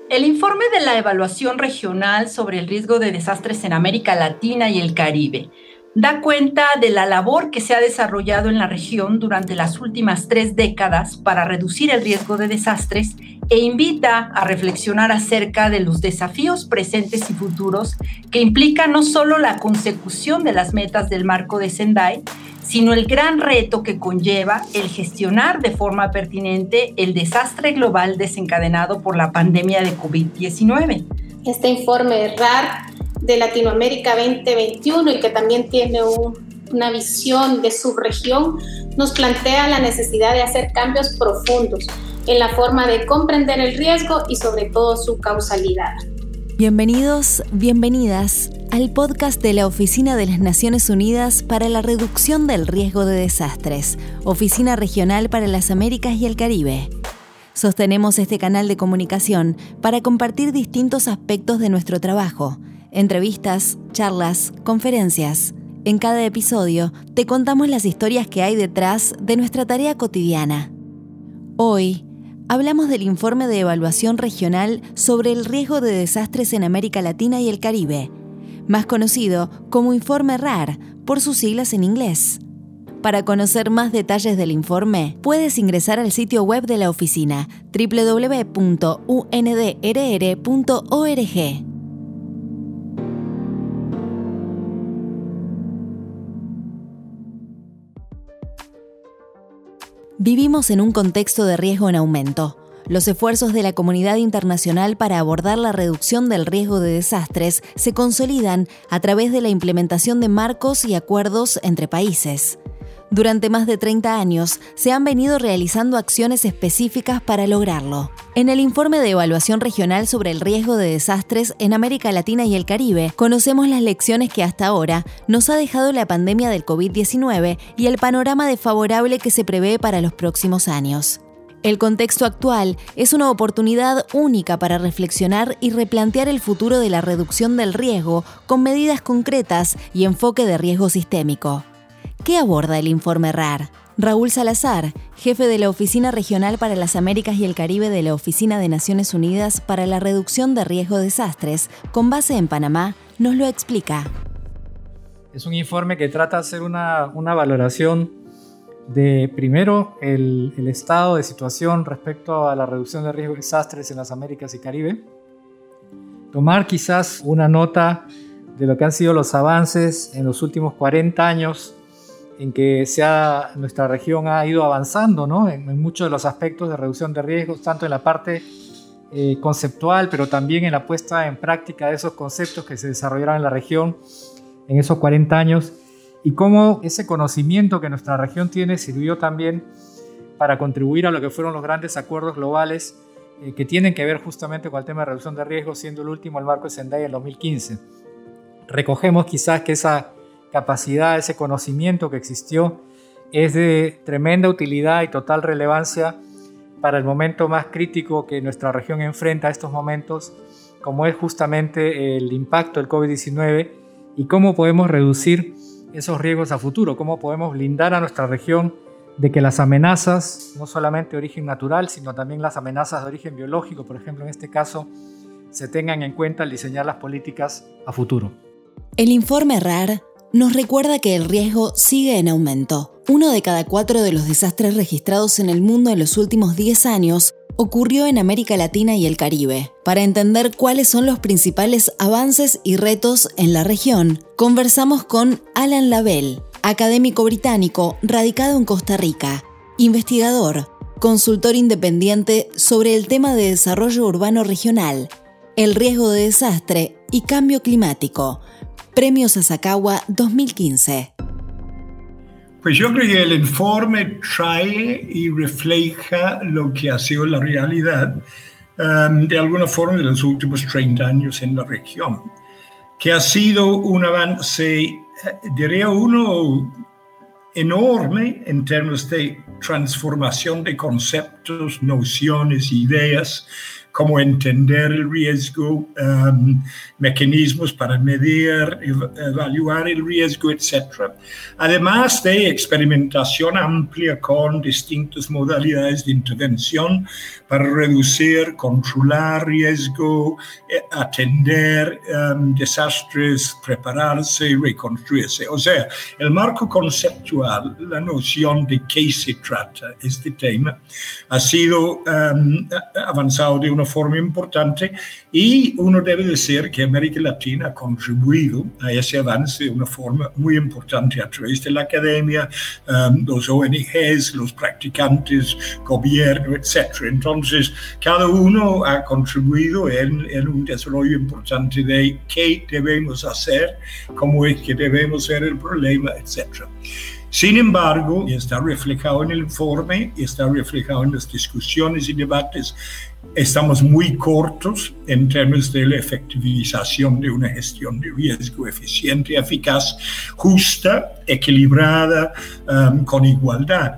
El informe de la Evaluación Regional sobre el Riesgo de Desastres en América Latina y el Caribe da cuenta de la labor que se ha desarrollado en la región durante las últimas 3 décadas para reducir el riesgo de desastres e invita a reflexionar acerca de los desafíos presentes y futuros que implican no solo la consecución de las metas del marco de Sendai, sino el gran reto que conlleva el gestionar de forma pertinente el desastre global desencadenado por la pandemia de COVID-19. Este informe RAR de Latinoamérica 2021 y que también tiene una visión de subregión, nos plantea la necesidad de hacer cambios profundos en la forma de comprender el riesgo y sobre todo su causalidad. Bienvenidos, bienvenidas al podcast de la Oficina de las Naciones Unidas para la Reducción del Riesgo de Desastres, Oficina Regional para las Américas y el Caribe. Sostenemos este canal de comunicación para compartir distintos aspectos de nuestro trabajo, entrevistas, charlas, conferencias. En cada episodio te contamos las historias que hay detrás de nuestra tarea cotidiana. Hoy hablamos del informe de evaluación regional sobre el riesgo de desastres en América Latina y el Caribe, más conocido como Informe RAR por sus siglas en inglés. Para conocer más detalles del informe, puedes ingresar al sitio web de la oficina www.undrr.org. Vivimos en un contexto de riesgo en aumento. Los esfuerzos de la comunidad internacional para abordar la reducción del riesgo de desastres se consolidan a través de la implementación de marcos y acuerdos entre países. Durante más de 30 años se han venido realizando acciones específicas para lograrlo. En el informe de evaluación regional sobre el riesgo de desastres en América Latina y el Caribe, conocemos las lecciones que hasta ahora nos ha dejado la pandemia del COVID-19 y el panorama desfavorable que se prevé para los próximos años. El contexto actual es una oportunidad única para reflexionar y replantear el futuro de la reducción del riesgo con medidas concretas y enfoque de riesgo sistémico. ¿Qué aborda el informe RAR? Raúl Salazar, jefe de la Oficina Regional para las Américas y el Caribe de la Oficina de Naciones Unidas para la Reducción de Riesgo de Desastres, con base en Panamá, nos lo explica. Es un informe que trata de hacer una valoración de, primero, el estado de situación respecto a la reducción de riesgo de desastres en las Américas y Caribe. Tomar quizás una nota de lo que han sido los avances en los últimos 40 años en que nuestra región ha ido avanzando, ¿no? en muchos de los aspectos de reducción de riesgos, tanto en la parte conceptual, pero también en la puesta en práctica de esos conceptos que se desarrollaron en la región en esos 40 años, y cómo ese conocimiento que nuestra región tiene sirvió también para contribuir a lo que fueron los grandes acuerdos globales que tienen que ver justamente con el tema de reducción de riesgos, siendo el último el marco de Sendai en 2015. Recogemos quizás que esa capacidad, ese conocimiento que existió es de tremenda utilidad y total relevancia para el momento más crítico que nuestra región enfrenta a estos momentos, como es justamente el impacto del COVID-19 y cómo podemos reducir esos riesgos a futuro, cómo podemos blindar a nuestra región de que las amenazas, no solamente de origen natural, sino también las amenazas de origen biológico, por ejemplo, en este caso, se tengan en cuenta al diseñar las políticas a futuro. El informe RAR nos recuerda que el riesgo sigue en aumento. 1 de cada 4 de los desastres registrados en el mundo en los últimos 10 años ocurrió en América Latina y el Caribe. Para entender cuáles son los principales avances y retos en la región, conversamos con Alan Lavelle, académico británico radicado en Costa Rica, investigador, consultor independiente sobre el tema de desarrollo urbano regional, el riesgo de desastre y cambio climático. Premio Sasakawa 2015. Pues yo creo que el informe trae y refleja lo que ha sido la realidad de alguna forma de los últimos 30 años en la región, que ha sido un avance, diría uno, enorme en términos de transformación de conceptos, nociones, ideas, cómo entender el riesgo, mecanismos para medir, evaluar el riesgo, etc. Además de experimentación amplia con distintas modalidades de intervención para reducir, controlar riesgo, atender desastres, prepararse y reconstruirse. O sea, el marco conceptual, la noción de qué se trata este tema, ha sido avanzado de una forma importante y uno debe decir que América Latina ha contribuido a ese avance de una forma muy importante a través de la academia, los ONGs, los practicantes, gobierno, etc. Entonces, cada uno ha contribuido en un desarrollo importante de qué debemos hacer, cómo es que debemos ver el problema, etc. Sin embargo, y está reflejado en el informe, y está reflejado en las discusiones y debates, estamos muy cortos en términos de la efectivización de una gestión de riesgo eficiente, eficaz, justa, equilibrada, con igualdad.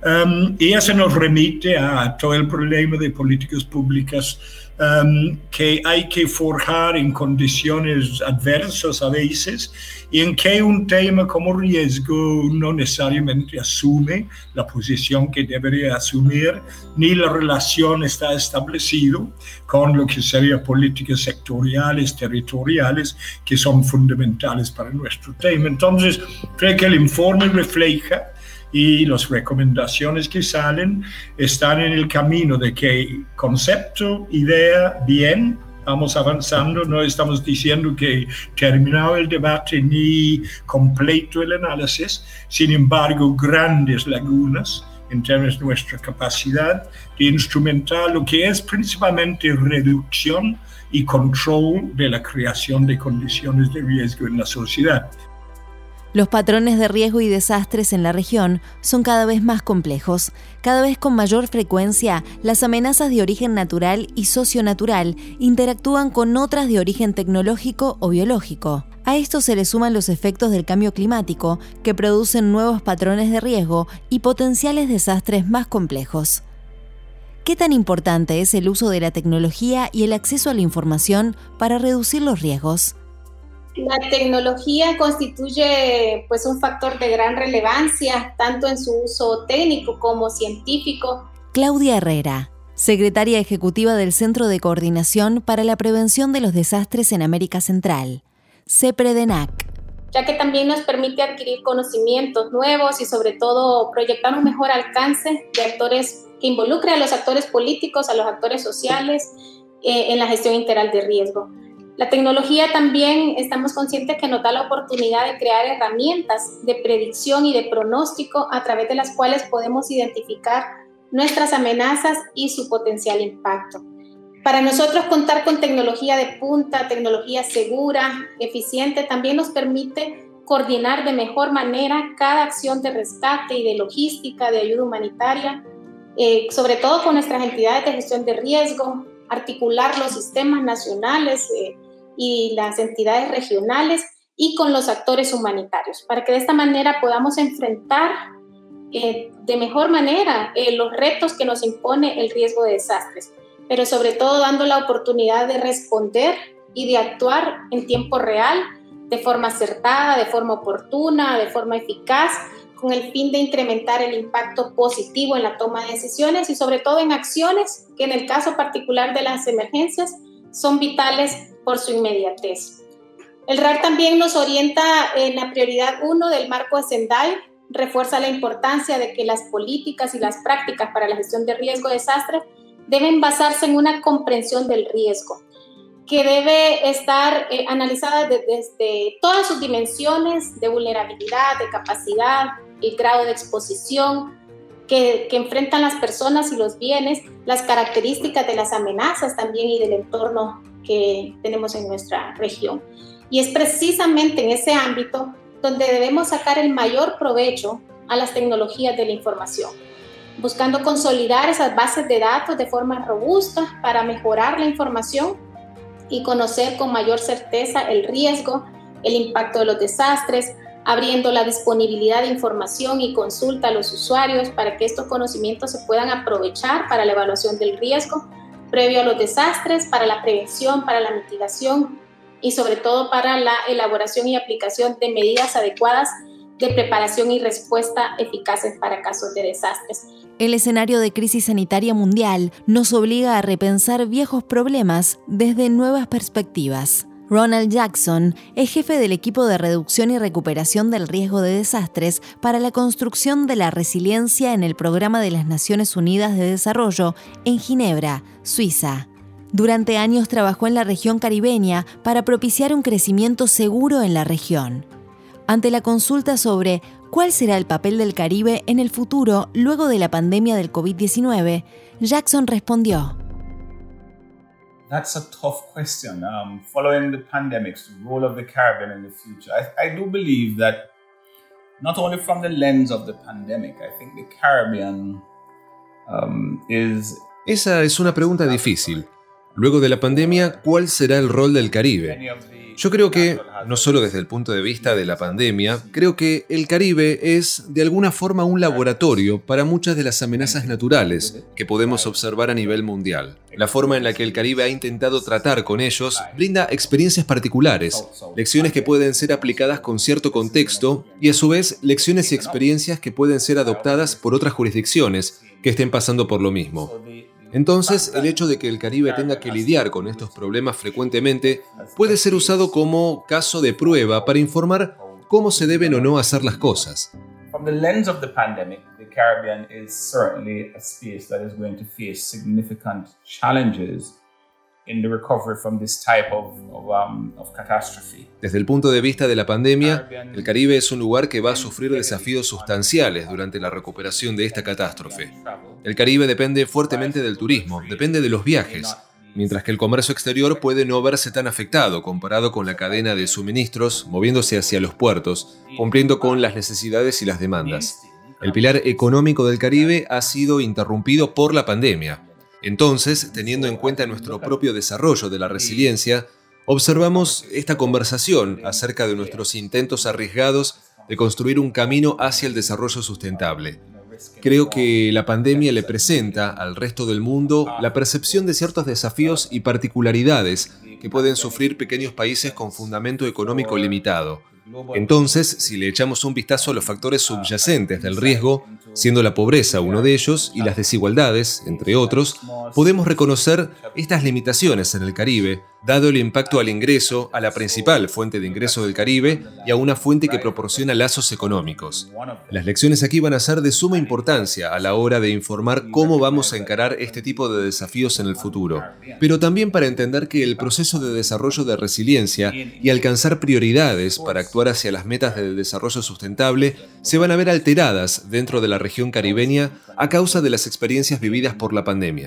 Y eso nos remite a todo el problema de políticas públicas que hay que forjar en condiciones adversas a veces, y en que un tema como riesgo no necesariamente asume la posición que debería asumir, ni la relación está establecido con lo que serían políticas sectoriales, territoriales, que son fundamentales para nuestro tema. Entonces, creo que el informe refleja y las recomendaciones que salen están en el camino de que concepto, idea, bien, vamos avanzando, no estamos diciendo que terminado el debate ni completo el análisis, sin embargo, grandes lagunas en términos de nuestra capacidad de instrumentar lo que es principalmente reducción y control de la creación de condiciones de riesgo en la sociedad. Los patrones de riesgo y desastres en la región son cada vez más complejos. Cada vez con mayor frecuencia, las amenazas de origen natural y socionatural interactúan con otras de origen tecnológico o biológico. A esto se le suman los efectos del cambio climático, que producen nuevos patrones de riesgo y potenciales desastres más complejos. ¿Qué tan importante es el uso de la tecnología y el acceso a la información para reducir los riesgos? La tecnología constituye pues un factor de gran relevancia, tanto en su uso técnico como científico. Claudia Herrera, secretaria ejecutiva del Centro de Coordinación para la Prevención de los Desastres en América Central, CEPREDENAC. Ya que también nos permite adquirir conocimientos nuevos y sobre todo proyectar un mejor alcance de actores que involucre a los actores políticos, a los actores sociales en la gestión integral de riesgo. La tecnología también estamos conscientes que nos da la oportunidad de crear herramientas de predicción y de pronóstico a través de las cuales podemos identificar nuestras amenazas y su potencial impacto. Para nosotros contar con tecnología de punta, tecnología segura, eficiente, también nos permite coordinar de mejor manera cada acción de rescate y de logística, de ayuda humanitaria, sobre todo con nuestras entidades de gestión de riesgo, articular los sistemas nacionales y las entidades regionales y con los actores humanitarios, para que de esta manera podamos enfrentar de mejor manera los retos que nos impone el riesgo de desastres, pero sobre todo dando la oportunidad de responder y de actuar en tiempo real, de forma acertada, de forma oportuna, de forma eficaz, con el fin de incrementar el impacto positivo en la toma de decisiones y sobre todo en acciones que en el caso particular de las emergencias son vitales por su inmediatez. El RAR también nos orienta en la prioridad 1 del marco de Sendai, refuerza la importancia de que las políticas y las prácticas para la gestión de riesgo de desastres deben basarse en una comprensión del riesgo, que debe estar analizada desde todas sus dimensiones de vulnerabilidad, de capacidad, el grado de exposición que enfrentan las personas y los bienes, las características de las amenazas también y del entorno que tenemos en nuestra región. Y es precisamente en ese ámbito donde debemos sacar el mayor provecho a las tecnologías de la información, buscando consolidar esas bases de datos de forma robusta para mejorar la información y conocer con mayor certeza el riesgo, el impacto de los desastres, abriendo la disponibilidad de información y consulta a los usuarios para que estos conocimientos se puedan aprovechar para la evaluación del riesgo, previo a los desastres, para la prevención, para la mitigación y sobre todo para la elaboración y aplicación de medidas adecuadas de preparación y respuesta eficaces para casos de desastres. El escenario de crisis sanitaria mundial nos obliga a repensar viejos problemas desde nuevas perspectivas. Ronald Jackson es jefe del equipo de reducción y recuperación del riesgo de desastres para la construcción de la resiliencia en el Programa de las Naciones Unidas de Desarrollo en Ginebra, Suiza. Durante años trabajó en la región caribeña para propiciar un crecimiento seguro en la región. Ante la consulta sobre cuál será el papel del Caribe en el futuro luego de la pandemia del COVID-19, Jackson respondió: That's a tough question. Following the pandemics, the role of the Caribbean in the future. I do believe that not only from the lens of the pandemic, I think the Caribbean is... Esa es una pregunta difícil. Luego de la pandemia, ¿cuál será el rol del Caribe? Yo creo que, no solo desde el punto de vista de la pandemia, creo que el Caribe es de alguna forma un laboratorio para muchas de las amenazas naturales que podemos observar a nivel mundial. La forma en la que el Caribe ha intentado tratar con ellos brinda experiencias particulares, lecciones que pueden ser aplicadas con cierto contexto y a su vez lecciones y experiencias que pueden ser adoptadas por otras jurisdicciones que estén pasando por lo mismo. Entonces, el hecho de que el Caribe tenga que lidiar con estos problemas frecuentemente puede ser usado como caso de prueba para informar cómo se deben o no hacer las cosas. From the lens of the pandemic, the Caribbean is certainly a space that is going to face significant challenges in the recovery from this type of catastrophe. Desde el punto de vista de la pandemia, el Caribe es un lugar que va a sufrir desafíos sustanciales durante la recuperación de esta catástrofe. El Caribe depende fuertemente del turismo, depende de los viajes, mientras que el comercio exterior puede no verse tan afectado comparado con la cadena de suministros moviéndose hacia los puertos, cumpliendo con las necesidades y las demandas. El pilar económico del Caribe ha sido interrumpido por la pandemia. Entonces, teniendo en cuenta nuestro propio desarrollo de la resiliencia, observamos esta conversación acerca de nuestros intentos arriesgados de construir un camino hacia el desarrollo sustentable. Creo que la pandemia le presenta al resto del mundo la percepción de ciertos desafíos y particularidades que pueden sufrir pequeños países con fundamento económico limitado. Entonces, si le echamos un vistazo a los factores subyacentes del riesgo, siendo la pobreza uno de ellos y las desigualdades, entre otros, podemos reconocer estas limitaciones en el Caribe, dado el impacto al ingreso, a la principal fuente de ingreso del Caribe y a una fuente que proporciona lazos económicos. Las lecciones aquí van a ser de suma importancia a la hora de informar cómo vamos a encarar este tipo de desafíos en el futuro, pero también para entender que el proceso de desarrollo de resiliencia y alcanzar prioridades para actuar hacia las metas del desarrollo sustentable se van a ver alteradas dentro de la región caribeña a causa de las experiencias vividas por la pandemia.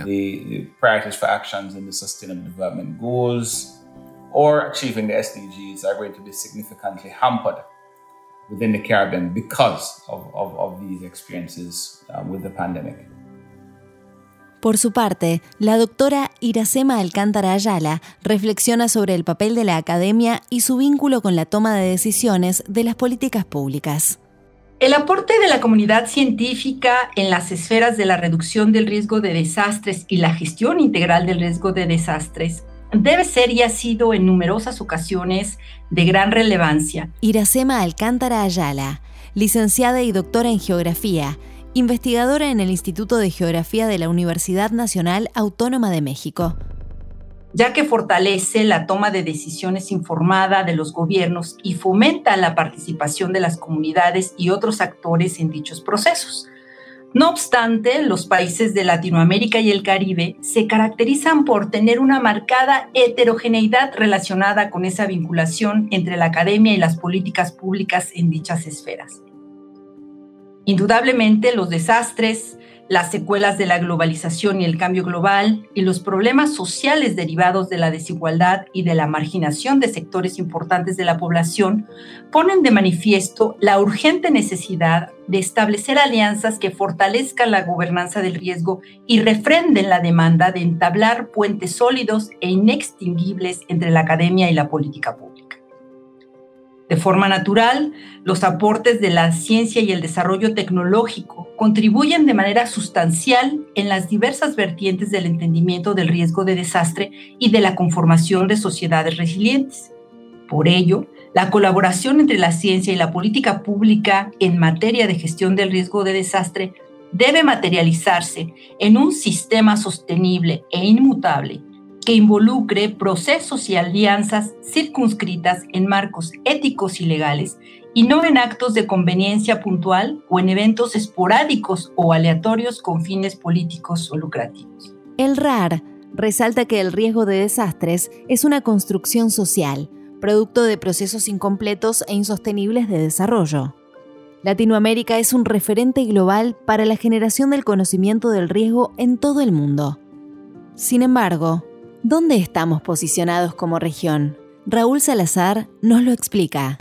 Or achieving the SDGs are going to be significantly hampered within the Caribbean because of these experiences with the pandemic. Por su parte, la doctora Iracema Alcántara Ayala reflexiona sobre el papel de la academia y su vínculo con la toma de decisiones de las políticas públicas. El aporte de la comunidad científica en las esferas de la reducción del riesgo de desastres y la gestión integral del riesgo de desastres debe ser y ha sido en numerosas ocasiones de gran relevancia. Iracema Alcántara Ayala, licenciada y doctora en Geografía, investigadora en el Instituto de Geografía de la Universidad Nacional Autónoma de México. Ya que fortalece la toma de decisiones informada de los gobiernos y fomenta la participación de las comunidades y otros actores en dichos procesos. No obstante, los países de Latinoamérica y el Caribe se caracterizan por tener una marcada heterogeneidad relacionada con esa vinculación entre la academia y las políticas públicas en dichas esferas. Indudablemente, los desastres, las secuelas de la globalización y el cambio global y los problemas sociales derivados de la desigualdad y de la marginación de sectores importantes de la población ponen de manifiesto la urgente necesidad de establecer alianzas que fortalezcan la gobernanza del riesgo y refrenden la demanda de entablar puentes sólidos e inextinguibles entre la academia y la política pública. De De forma natural, los aportes de la ciencia y el desarrollo tecnológico contribuyen de manera sustancial en las diversas vertientes del entendimiento del riesgo de desastre y de la conformación de sociedades resilientes. Por ello, la colaboración entre la ciencia y la política pública en materia de gestión del riesgo de desastre debe materializarse en un sistema sostenible e inmutable que involucre procesos y alianzas circunscritas en marcos éticos y legales y no en actos de conveniencia puntual o en eventos esporádicos o aleatorios con fines políticos o lucrativos. El RAR resalta que el riesgo de desastres es una construcción social, producto de procesos incompletos e insostenibles de desarrollo. Latinoamérica es un referente global para la generación del conocimiento del riesgo en todo el mundo. Sin embargo, ¿dónde estamos posicionados como región? Raúl Salazar nos lo explica.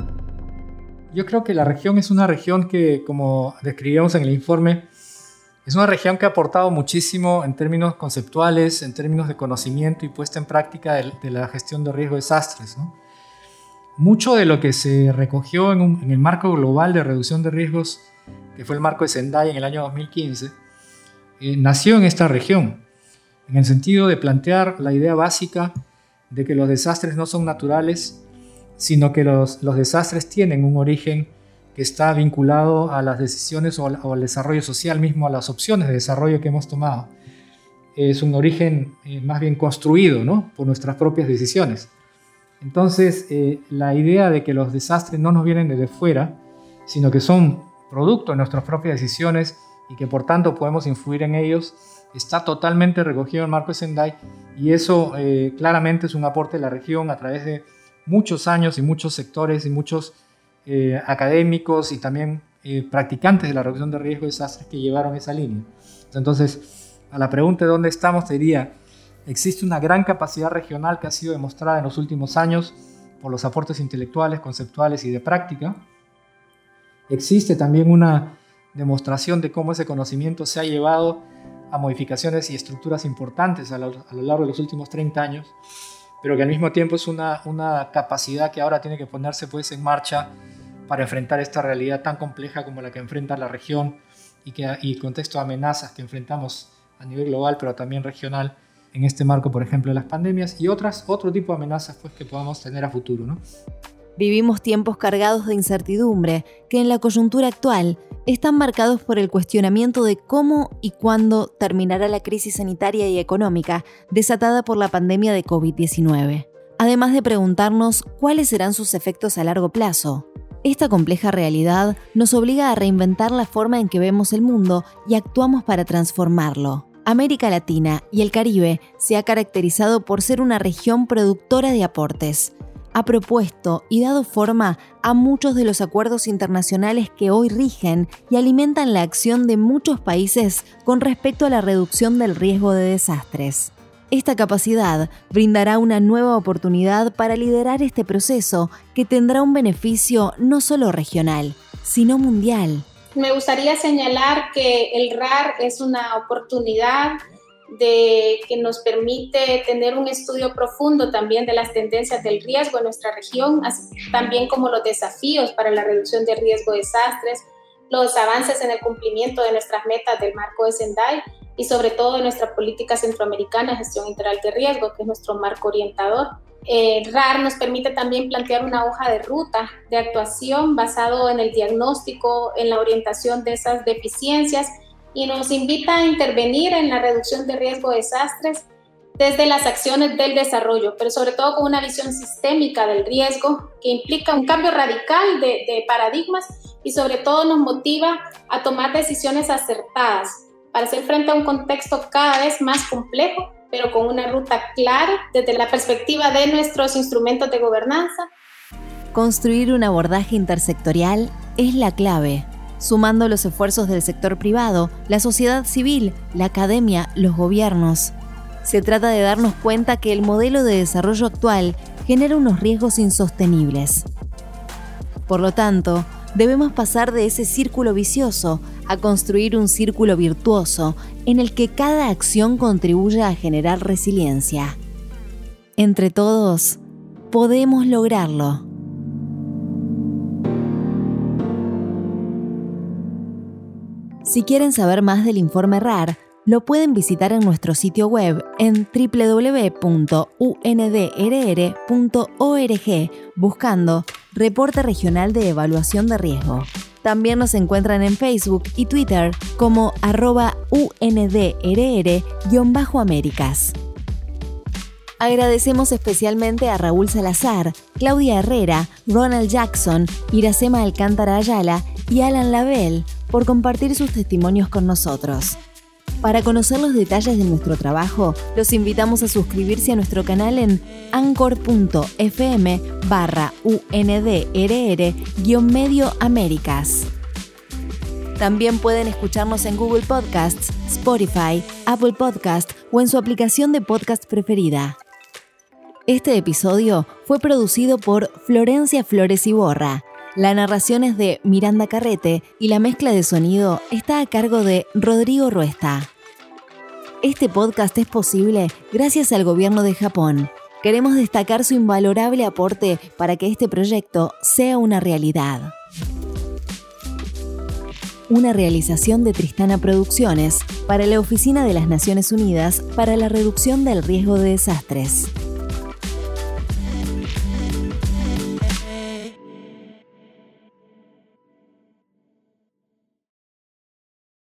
Yo creo que la región es una región que, como describíamos en el informe, es una región que ha aportado muchísimo en términos conceptuales, en términos de conocimiento y puesta en práctica de la gestión de riesgo de desastres, ¿no? Mucho de lo que se recogió en el marco global de reducción de riesgos, que fue el marco de Sendai en el año 2015, nació en esta región, en el sentido de plantear la idea básica de que los desastres no son naturales, sino que los desastres tienen un origen que está vinculado a las decisiones o al desarrollo social mismo, a las opciones de desarrollo que hemos tomado. Es un origen más bien construido, ¿no?, por nuestras propias decisiones. Entonces, la idea de que los desastres no nos vienen desde fuera, sino que son producto de nuestras propias decisiones y que por tanto podemos influir en ellos, está totalmente recogido en el marco de Sendai, y eso claramente es un aporte de la región a través de muchos años y muchos sectores y muchos académicos y también practicantes de la reducción de riesgo de desastres que llevaron esa línea. Entonces, a la pregunta de dónde estamos, te diría, existe una gran capacidad regional que ha sido demostrada en los últimos años por los aportes intelectuales, conceptuales y de práctica. Existe también una demostración de cómo ese conocimiento se ha llevado a modificaciones y estructuras importantes a lo largo de los últimos 30 años, pero que al mismo tiempo es una capacidad que ahora tiene que ponerse pues en marcha para enfrentar esta realidad tan compleja como la que enfrenta la región y el contexto de amenazas que enfrentamos a nivel global, pero también regional, en este marco, por ejemplo, de las pandemias y otro tipo de amenazas pues, que podamos tener a futuro, ¿no? Vivimos tiempos cargados de incertidumbre que en la coyuntura actual están marcados por el cuestionamiento de cómo y cuándo terminará la crisis sanitaria y económica desatada por la pandemia de COVID-19. Además de preguntarnos cuáles serán sus efectos a largo plazo. Esta compleja realidad nos obliga a reinventar la forma en que vemos el mundo y actuamos para transformarlo. América Latina y el Caribe se ha caracterizado por ser una región productora de aportes. Ha propuesto y dado forma a muchos de los acuerdos internacionales que hoy rigen y alimentan la acción de muchos países con respecto a la reducción del riesgo de desastres. Esta capacidad brindará una nueva oportunidad para liderar este proceso que tendrá un beneficio no solo regional, sino mundial. Me gustaría señalar que el RAR es una oportunidad que nos permite tener un estudio profundo también de las tendencias del riesgo en nuestra región, así también como los desafíos para la reducción del riesgo de desastres, los avances en el cumplimiento de nuestras metas del marco de Sendai y sobre todo de nuestra política centroamericana de gestión integral de riesgo, que es nuestro marco orientador. RAR nos permite también plantear una hoja de ruta de actuación basado en el diagnóstico, en la orientación de esas deficiencias y nos invita a intervenir en la reducción de riesgo de desastres desde las acciones del desarrollo, pero sobre todo con una visión sistémica del riesgo que implica un cambio radical de paradigmas y sobre todo nos motiva a tomar decisiones acertadas para hacer frente a un contexto cada vez más complejo, pero con una ruta clara desde la perspectiva de nuestros instrumentos de gobernanza. Construir un abordaje intersectorial es la clave, sumando los esfuerzos del sector privado, la sociedad civil, la academia, los gobiernos. Se trata de darnos cuenta que el modelo de desarrollo actual genera unos riesgos insostenibles. Por lo tanto, debemos pasar de ese círculo vicioso a construir un círculo virtuoso en el que cada acción contribuya a generar resiliencia. Entre todos, podemos lograrlo. Si quieren saber más del informe RAR, lo pueden visitar en nuestro sitio web en www.undrr.org buscando Reporte Regional de Evaluación de Riesgo. También nos encuentran en Facebook y Twitter como @UNDRR_Américas. Agradecemos especialmente a Raúl Salazar, Claudia Herrera, Ronald Jackson, Iracema Alcántara Ayala y Alan Labelle por compartir sus testimonios con nosotros. Para conocer los detalles de nuestro trabajo, los invitamos a suscribirse a nuestro canal en anchor.fm/UNDRR-Medio También pueden escucharnos en Google Podcasts, Spotify, Apple Podcast o en su aplicación de podcast preferida. Este episodio fue producido por Florencia Flores Iborra. La narración es de Miranda Carrete y la mezcla de sonido está a cargo de Rodrigo Ruesta. Este podcast es posible gracias al gobierno de Japón. Queremos destacar su invalorable aporte para que este proyecto sea una realidad. Una realización de Tristana Producciones para la Oficina de las Naciones Unidas para la Reducción del Riesgo de Desastres.